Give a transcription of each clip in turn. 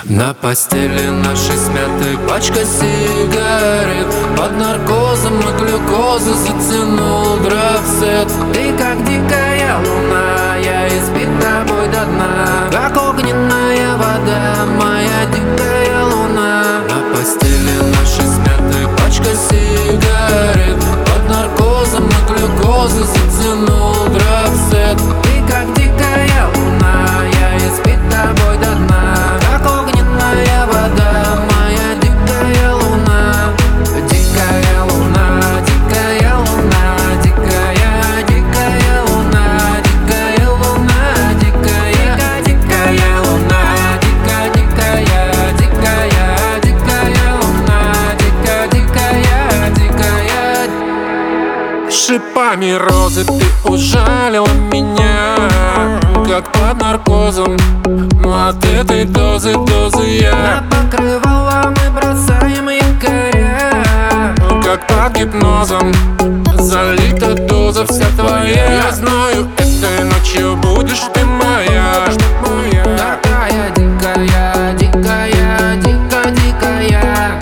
На постели нашей смятой пачка сигарет. Под наркозом и глюкозы затянул драгсет. Ты как дикая луна, я избит тобой до дна. Как огненная вода, моя дикая луна. На постели нашей смятой пачка сигарет. Под наркозом и глюкозы затянул драгсет. Ты как дикая луна, я избит тобой до дна. Как огненная вода, моя дикая луна. Дикая луна, дикая луна, дикая, дикая луна, дикая луна, дикая, дикая луна, дикая, дикая, дикая луна, дикая, дикая. Шипами розы ты ужалила меня, как под наркозом. Но от этой дозы я на покрывало мы бросаем якоря. Как под гипнозом залита доза вся твоя. Я знаю, этой ночью будешь ты моя. Такая дикая, дикая, дико дикая.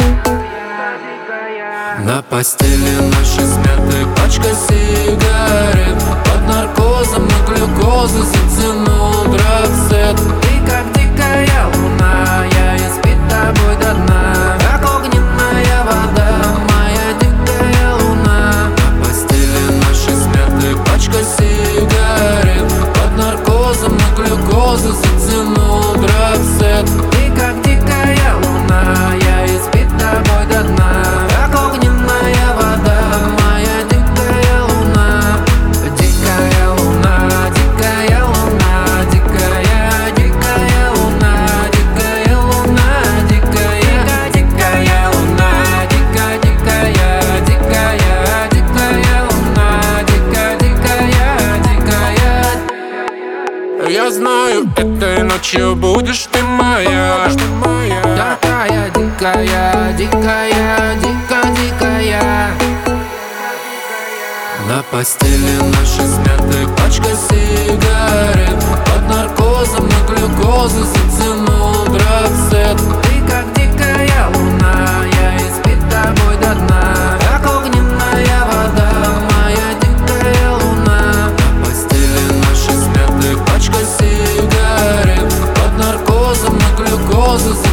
На постели нашей смятой пачка сигарет. Под наркозом и глюкозы затянул драгсет. Ты как дикая луна, я избит тобой до дна. Как огненная вода, моя дикая луна. На постели нашей смятой пачка сигарет. Под наркозом и глюкозы затянул драгсет. Ты как дикая луна, я избит тобой до дна. Как огненная вода, моя дикая луна. Дикая луна, дикая луна, дикая, дикая луна, дикая луна, дикая, дикая луна, дикая, дикая, дикая, дикая луна, дикая, дикая, дикая. Я знаю, этой ночью будешь ты моя. Такая дикая, дикая, дико дикая. На постели нашей смятой пачка сигарет. Под наркозом и глюкозы затянул драгсет. Ты как дикая луна, я избит тобой до дна. Как огненная вода, моя дикая луна. На постели нашей смятой пачка сигарет. Под наркозом и глюкозы